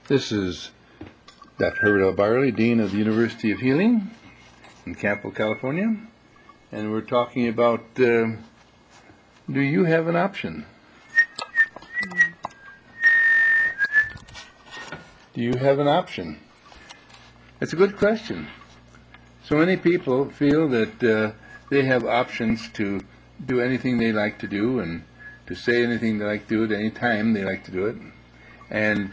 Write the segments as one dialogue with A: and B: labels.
A: This is Dr. Herbert L. Byerly, Dean of the University of Healing in Campo, California, and we're talking about do you have an option? Do you have an option? It's a good question. So many people feel that they have options to do anything they like to do and to say anything they like to do at any time they like to do it. And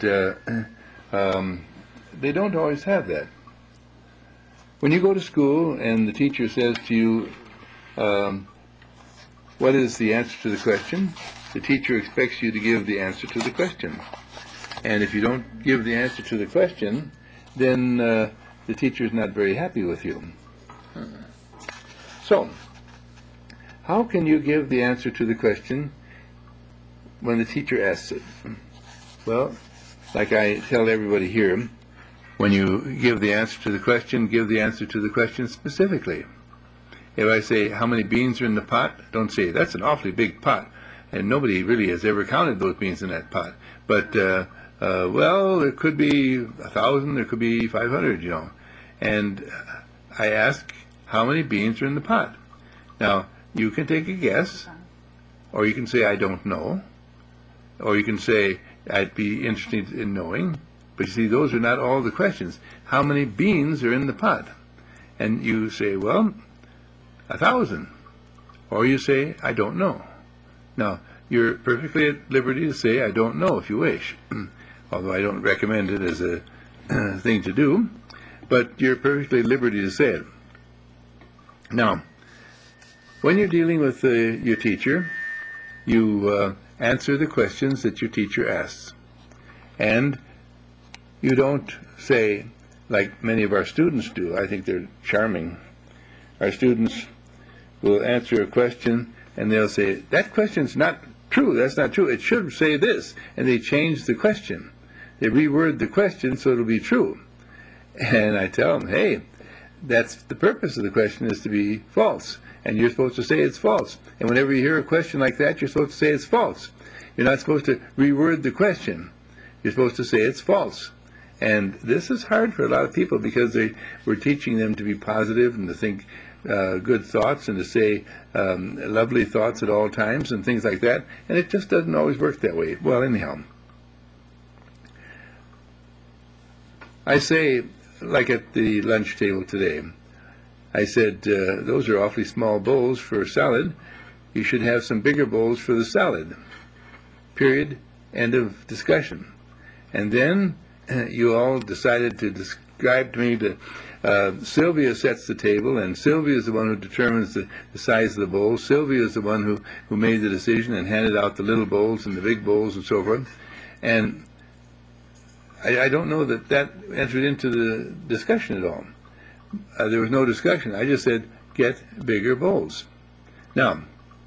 A: they don't always have that. When you go to school and the teacher says to you, what is the answer to the question? The teacher expects you to give the answer to the question. And if you don't give the answer to the question, then the teacher is not very happy with you. So, how can you give the answer to the question when the teacher asks it? Well, like I tell everybody here, when you give the answer to the question, give the answer to the question specifically. If I say, how many beans are in the pot? Don't say, that's an awfully big pot, and nobody really has ever counted those beans in that pot. But, well, there could be 1,000, there could be 500, you know. And I ask, how many beans are in the pot? Now, you can take a guess, or you can say, I don't know, or you can say, I'd be interested in knowing. But you see, those are not all the questions. How many beans are in the pot? And you say, well, 1,000. Or you say, I don't know. Now, you're perfectly at liberty to say, I don't know, if you wish. Although I don't recommend it as a thing to do. But you're perfectly at liberty to say it. Now, when you're dealing with your teacher, you answer the questions that your teacher asks. And you don't say, like many of our students do, I think they're charming. Our students will answer a question and they'll say, that question's not true, that's not true, it should say this. And they change the question. They reword the question so it'll be true. And I tell them, hey, that's the purpose of the question, is to be false. And you're supposed to say it's false. And whenever you hear a question like that, you're supposed to say it's false. You're not supposed to reword the question. You're supposed to say it's false. And this is hard for a lot of people because we're teaching them to be positive and to think good thoughts and to say lovely thoughts at all times and things like that. And it just doesn't always work that way. Well, anyhow, I say, like at the lunch table today, I said, those are awfully small bowls for salad. You should have some bigger bowls for the salad. Period. End of discussion. And then you all decided to describe to me that Sylvia sets the table, and Sylvia is the one who determines the size of the bowl. Sylvia is the one who made the decision and handed out the little bowls and the big bowls and so forth. And I don't know that entered into the discussion at all. There was no discussion. I just said, get bigger bowls. Now,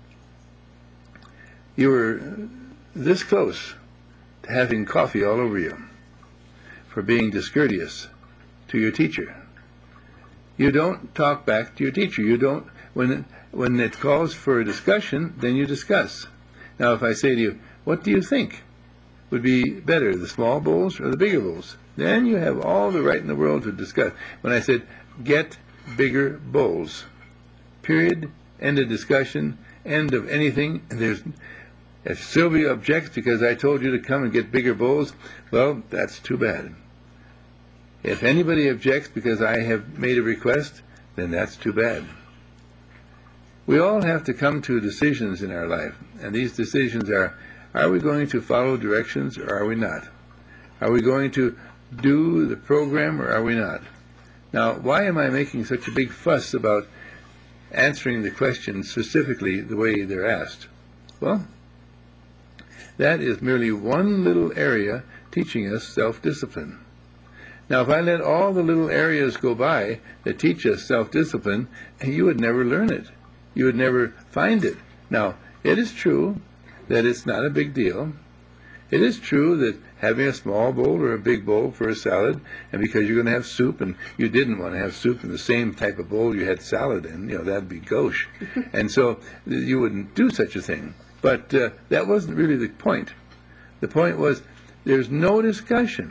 A: you were this close to having coffee all over you for being discourteous to your teacher. You don't talk back to your teacher. You don't, when it calls for a discussion, then you discuss. Now, if I say to you, what do you think would be better, the small bowls or the bigger bowls? Then you have all the right in the world to discuss. When I said, get bigger bowls, period, end of discussion, end of anything. If Sylvia objects because I told you to come and get bigger bowls, well, that's too bad. If anybody objects because I have made a request, then that's too bad. We all have to come to decisions in our life, and these decisions are we going to follow directions or are we not? Are we going to do the program or are we not? Now, why am I making such a big fuss about answering the questions specifically the way they're asked? Well, that is merely one little area teaching us self-discipline. Now, if I let all the little areas go by that teach us self-discipline, you would never learn it. You would never find it. Now, it is true that it's not a big deal. It is true that having a small bowl or a big bowl for a salad, and because you're going to have soup, and you didn't want to have soup in the same type of bowl you had salad in, that'd be gauche. And so you wouldn't do such a thing. But that wasn't really the point. The point was there's no discussion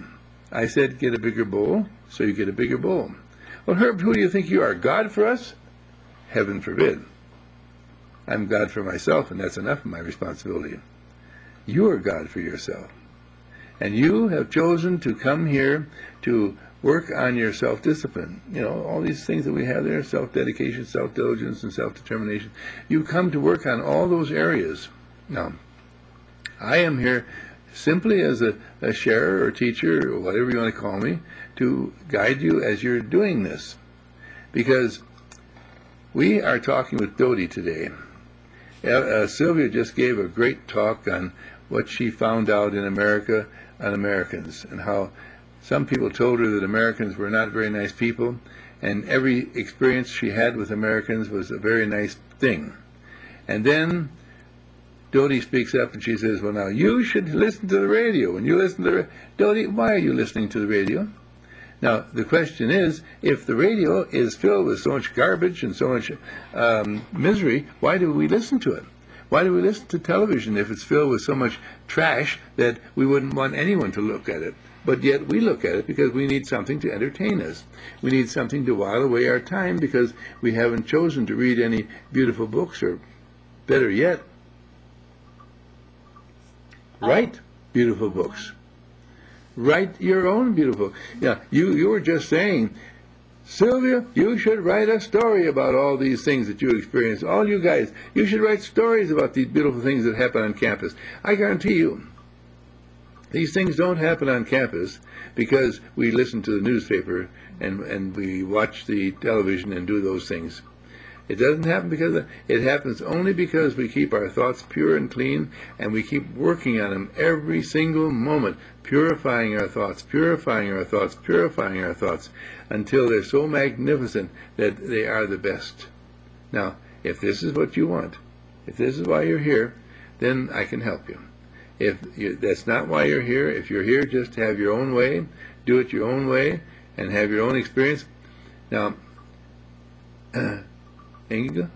A: I said get a bigger bowl, so you get a bigger bowl. Well, Herb, who do you think you are? God for us? Heaven forbid. I'm God for myself, and that's enough of my responsibility. You are God for yourself. And you have chosen to come here to work on your self-discipline. You know, all these things that we have there, self-dedication, self-diligence, and self-determination. You come to work on all those areas. Now, I am here simply as a sharer or teacher, or whatever you want to call me, to guide you as you're doing this. Because we are talking with Dodie today. Sylvia just gave a great talk on what she found out in America on Americans, and how some people told her that Americans were not very nice people, and every experience she had with Americans was a very nice thing. And then Dodie speaks up and she says, well, now you should listen to the radio. When you listen to the Dodie, why are you listening to the radio? Now, the question is, if the radio is filled with so much garbage and so much misery, why do we listen to it? Why do we listen to television if it's filled with so much trash that we wouldn't want anyone to look at it? But yet we look at it because we need something to entertain us. We need something to while away our time because we haven't chosen to read any beautiful books, or better yet, write beautiful books. Write your own beautiful. Yeah, you were just saying, Sylvia, you should write a story about all these things that you experience. All you guys, you should write stories about these beautiful things that happen on campus. I guarantee you, these things don't happen on campus because we listen to the newspaper and we watch the television and do those things. It doesn't happen because it happens only because we keep our thoughts pure and clean, and we keep working on them every single moment, purifying our thoughts, purifying our thoughts, purifying our thoughts, until they're so magnificent that they are the best. Now, if this is what you want, if this is why you're here, then I can help you. If that's not why you're here, if you're here just to have your own way, do it your own way, and have your own experience. Now, Inga,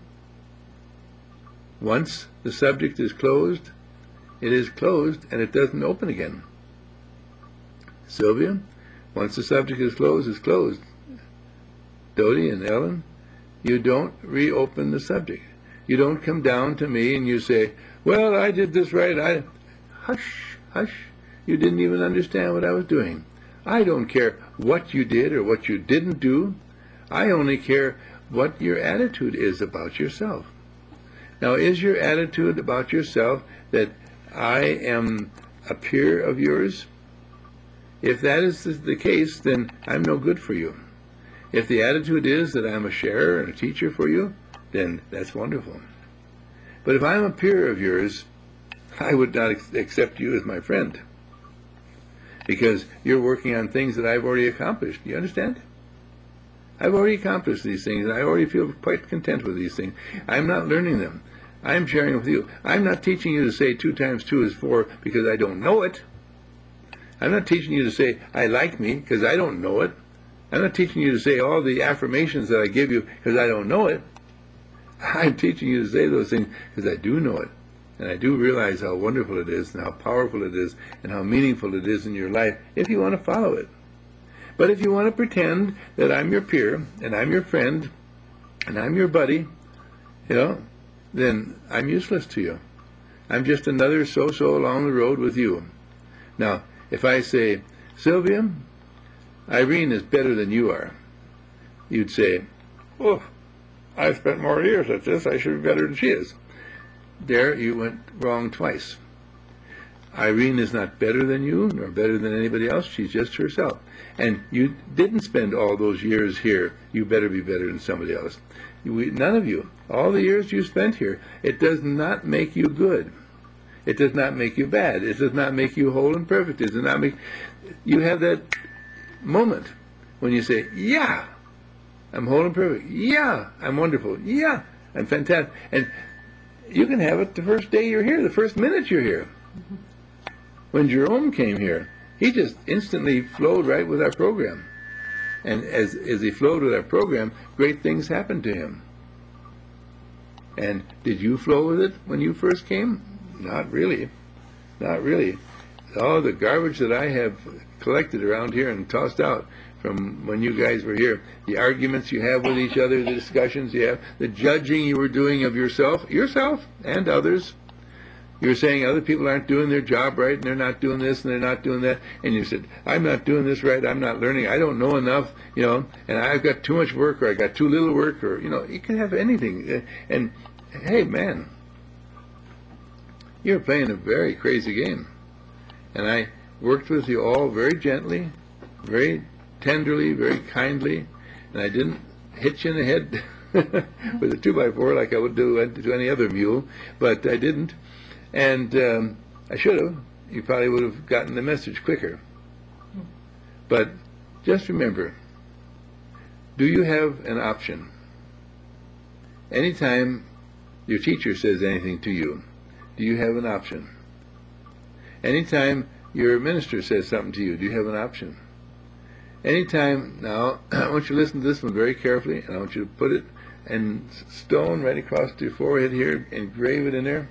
A: once the subject is closed, it is closed and it doesn't open again. Sylvia, once the subject is closed, it's closed. Dodie and Ellen, you don't reopen the subject. You don't come down to me and you say, well, I did this right. Hush, hush. You didn't even understand what I was doing. I don't care what you did or what you didn't do. I only care what your attitude is about yourself. Now, is your attitude about yourself that I am a peer of yours? If that is the case, then I'm no good for you. If the attitude is that I'm a sharer and a teacher for you, then that's wonderful. But if I'm a peer of yours, I would not accept you as my friend, because you're working on things that I've already accomplished. Do you understand? I've already accomplished these things, and I already feel quite content with these things. I'm not learning them. I'm sharing with you. I'm not teaching you to say 2 times 2 is 4 because I don't know it. I'm not teaching you to say, I like me, because I don't know it. I'm not teaching you to say all the affirmations that I give you because I don't know it. I'm teaching you to say those things because I do know it. And I do realize how wonderful it is and how powerful it is and how meaningful it is in your life if you want to follow it. But if you want to pretend that I'm your peer and I'm your friend and I'm your buddy, then I'm useless to you. I'm just another so-so along the road with you. Now, if I say, Sylvia, Irene is better than you are, you'd say, oh, I've spent more years at this. I should be better than she is. There you went wrong twice. Irene is not better than you, nor better than anybody else. She's just herself. And you didn't spend all those years here. You better be better than somebody else. None of you. All the years you spent here, it does not make you good. It does not make you bad. It does not make you whole and perfect. It does not make... You have that moment when you say, yeah, I'm whole and perfect. Yeah, I'm wonderful. Yeah, I'm fantastic. And you can have it the first day you're here, the first minute you're here. When Jerome came here, he just instantly flowed right with our program. And as he flowed with our program, great things happened to him. And did you flow with it when you first came? Not really. Not really. all the garbage that I have collected around here and tossed out from when you guys were here, the arguments you have with each other, the discussions you have, the judging you were doing of yourself and others. You were saying other people aren't doing their job right, and they're not doing this, and they're not doing that. And you said, I'm not doing this right, I'm not learning, I don't know enough, and I've got too much work, or I got too little work, or, you can have anything. And, hey, man, you're playing a very crazy game. And I worked with you all very gently, very tenderly, very kindly, and I didn't hit you in the head with a 2x4 like I would do to any other mule, but I didn't. And I should have. You probably would have gotten the message quicker. But just remember, do you have an option? Anytime your teacher says anything to you, do you have an option? Anytime your minister says something to you, do you have an option? Anytime, now, I want you to listen to this one very carefully, and I want you to put it in stone right across your forehead here, engrave it in there.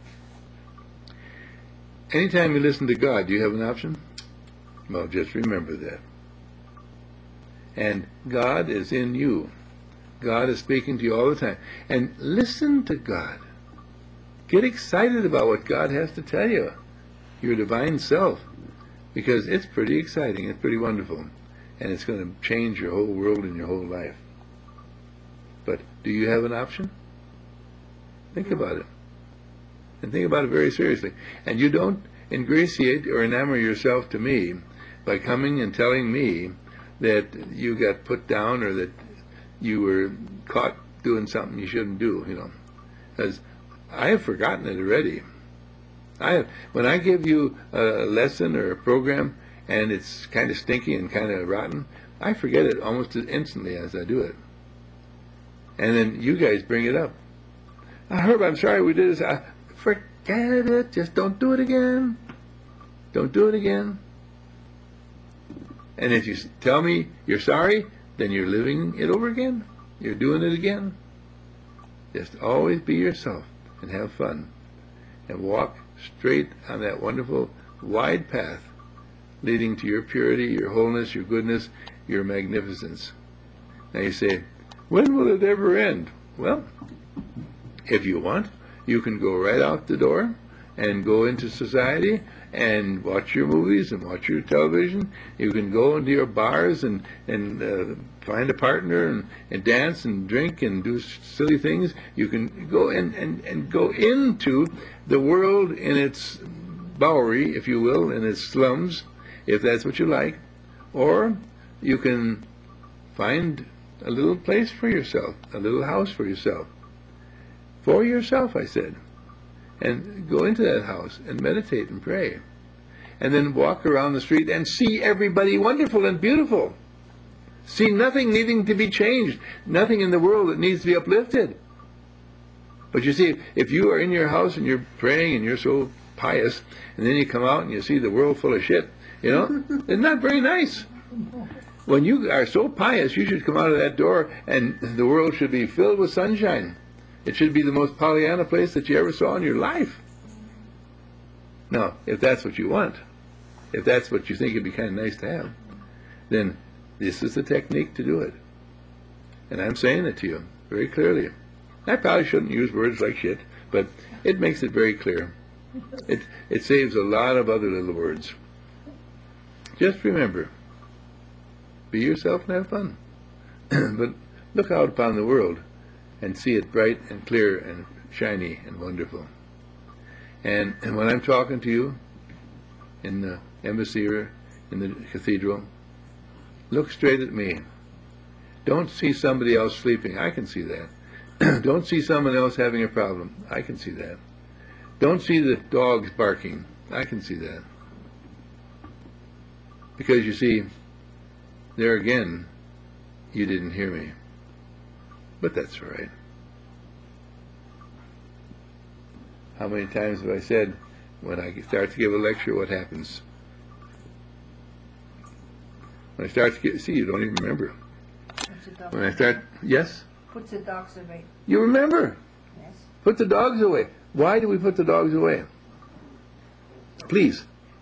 A: Anytime you listen to God, do you have an option? Well, just remember that. And God is in you. God is speaking to you all the time. And listen to God. Get excited about what God has to tell you, your divine self, because it's pretty exciting, it's pretty wonderful, and it's going to change your whole world and your whole life. But do you have an option? Think about it. And think about it very seriously. And you don't ingratiate or enamor yourself to me by coming and telling me that you got put down or that you were caught doing something you shouldn't do, Because I have forgotten it already. When I give you a lesson or a program and it's kind of stinky and kind of rotten, I forget it almost as instantly as I do it. And then you guys bring it up. Herb, I'm sorry we did this. Forget it. Just don't do it again. Don't do it again. And if you tell me you're sorry, then you're living it over again. You're doing it again. Just always be yourself and have fun. And walk straight on that wonderful, wide path leading to your purity, your wholeness, your goodness, your magnificence. Now you say, when will it ever end? Well, if you want, you can go right out the door and go into society and watch your movies and watch your television. You can go into your bars and find a partner and dance and drink and do silly things. You can go and go into the world in its Bowery, if you will, in its slums, if that's what you like. Or you can find a little place for yourself, a little house for yourself. For yourself, I said. And go into that house and meditate and pray. And then walk around the street and see everybody wonderful and beautiful. See nothing needing to be changed. Nothing in the world that needs to be uplifted. But you see, if you are in your house and you're praying and you're so pious, and then you come out and you see the world full of shit, it's not very nice. When you are so pious, you should come out of that door and the world should be filled with sunshine. It should be the most Pollyanna place that you ever saw in your life. Now, if that's what you want, if that's what you think would be kind of nice to have, then this is the technique to do it. And I'm saying it to you very clearly. I probably shouldn't use words like shit, but it makes it very clear. It saves a lot of other little words. Just remember, be yourself and have fun. But look out upon the world and see it bright and clear and shiny and wonderful. And when I'm talking to you in the embassy or in the cathedral, look straight at me. Don't see somebody else sleeping. I can see that. Don't see someone else having a problem. I can see that. Don't see the dogs barking. I can see that. Because you see, there again, you didn't hear me. But that's all right. How many times have I said, when I start to give a lecture, what happens? When I start to see, you don't even remember. When I start, yes?
B: Put the dogs away.
A: You remember?
B: Yes.
A: Put the dogs away. Why do we put the dogs away? Please.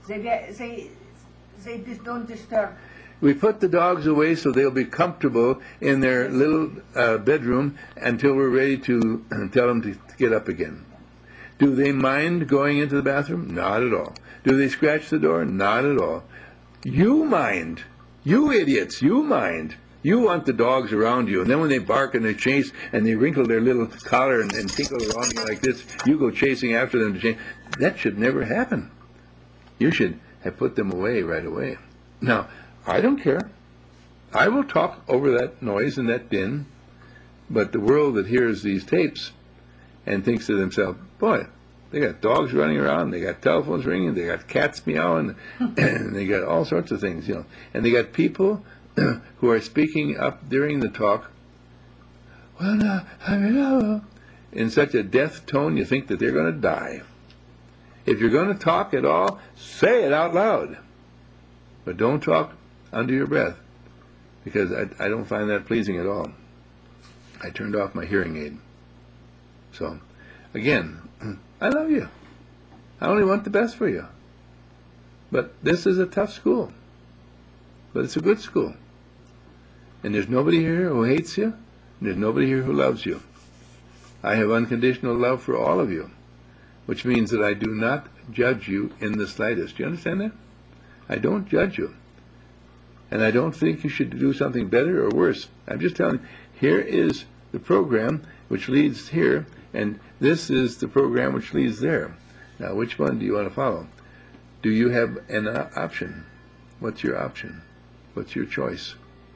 B: They just don't disturb.
A: We put the dogs away so they'll be comfortable in their little bedroom until we're ready to tell them to get up again. Do they mind going into the bathroom? Not at all. Do they scratch the door? Not at all. You mind. You idiots, you mind. You want the dogs around you, and then when they bark and they chase and they wrinkle their little collar and tinkle around you like this, you go chasing after them to chase. That should never happen. You should have put them away right away. Now, I don't care. I will talk over that noise and that din, but the world that hears these tapes and thinks to themselves, boy, they got dogs running around, they got telephones ringing, they got cats meowing, and they got all sorts of things, And they got people who are speaking up during the talk, well, now, in such a death tone you think that they're going to die. If you're going to talk at all, say it out loud. But don't talk under your breath, because I don't find that pleasing at all. I turned off my hearing aid. So, again, I love you. I only want the best for you. But this is a tough school. But it's a good school. And there's nobody here who hates you, and there's nobody here who loves you. I have unconditional love for all of you, which means that I do not judge you in the slightest. Do you understand that? I don't judge you. And I don't think you should do something better or worse. I'm just telling you, here is the program which leads here, and this is the program which leads there. Now, which one do you want to follow? Do you have an option? What's your option? What's your choice?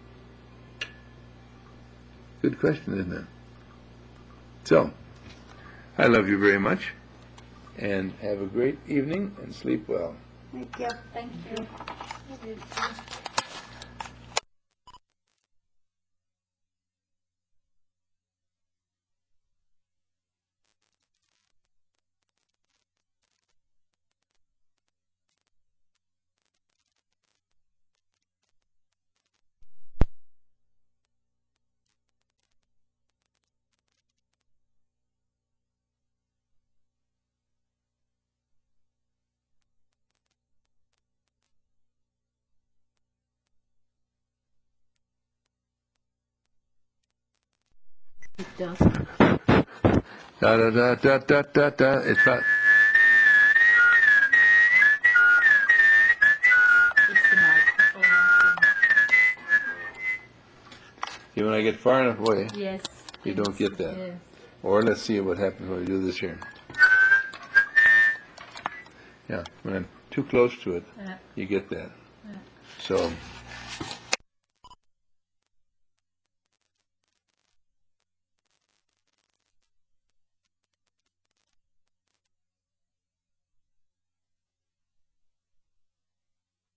A: Good question, isn't it? So, I love you very much, and have a great evening, and sleep well.
B: Thank you. Thank you.
C: It does.
A: Da da da da da da da. It's not.
C: It's the microphone.
A: When I get far enough away,
C: Yes.
A: you don't get that.
C: Yes.
A: Or let's see what happens when we do this here. Yeah, when I'm too close to it,
C: Yeah.
A: you get that.
C: Yeah.
A: So